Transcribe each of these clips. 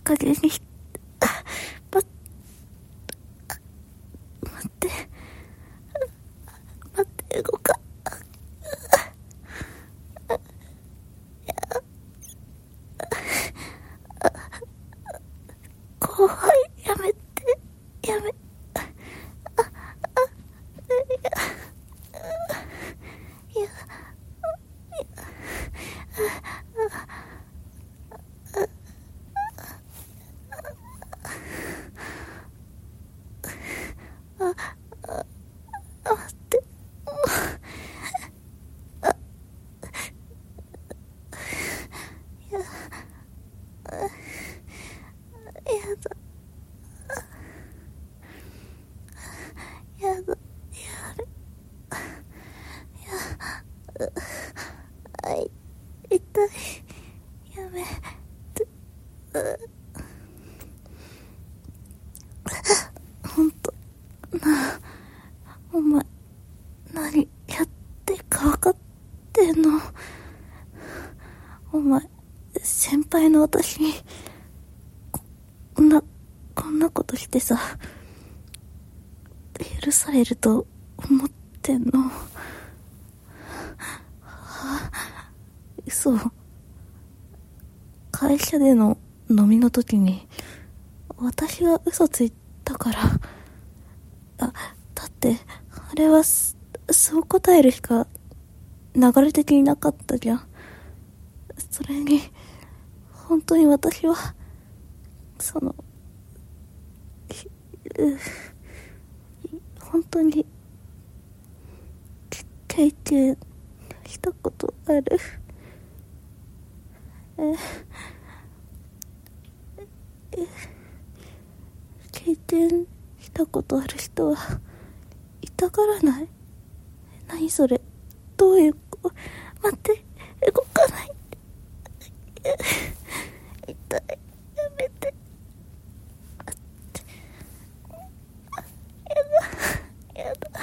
加減にし、待って、動か、後輩、やめて、やめ、待って、やだ、やだ、あい、痛い、やめて、ほんと、お前、何やってか分かってんの？お前、先輩の私に、こんなことしてさ、許されると思ってんの？嘘。会社での飲みの時に私が嘘ついたから。だってあれはそう答えるしか流れ的になかったじゃん。それに本当に私は本当に経験したことある。経験したことある人はいたがらない？何それ？どういう待って、動かない。痛い、やめて。待って、やだ、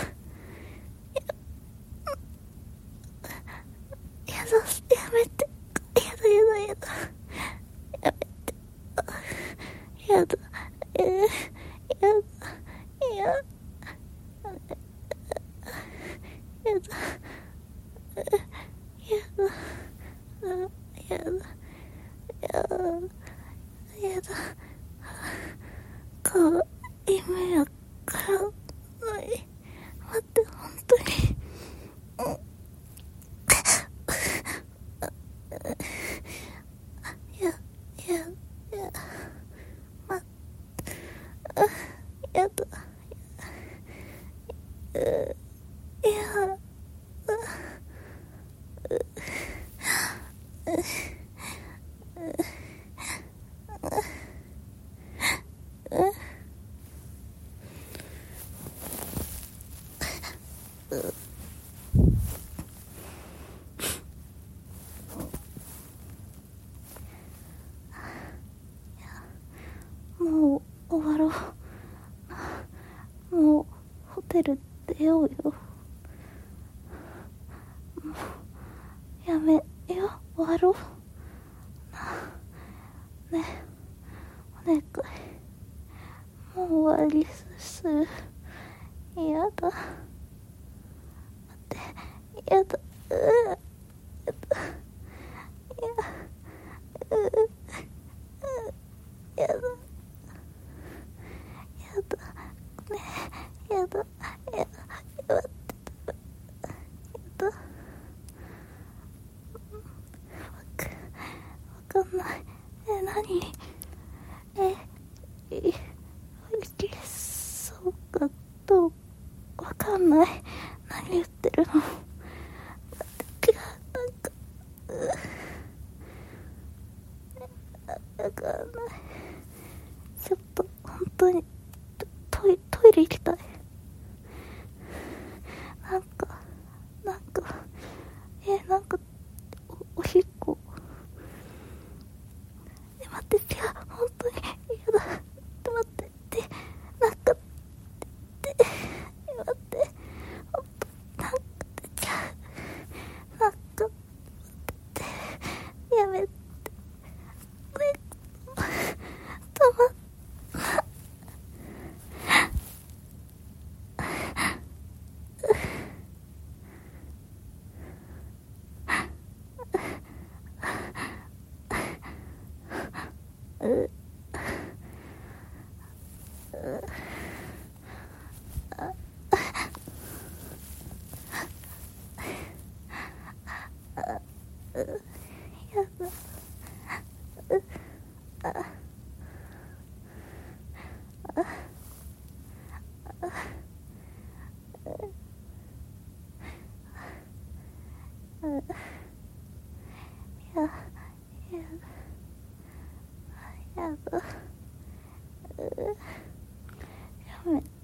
やめて、やだ、やめて、やだ、顔、夢やからない。待って、本当に。やだ。もう終わろう。もうホテル出ようよ。もうやめよ、終わろう。ね、お願い。もう終わりす。やだ。待って、やだ。やだ。やだ。ね、やだ。待って。やだ。わかんない。何？いけそうかどうわかんない。何言ってるの？なんかわかんない。ちょっと本当にトイレ行きたい。なんかおしっこ。待って、違う、本当にやだ。待って、待って、本当、やめて、 やめて。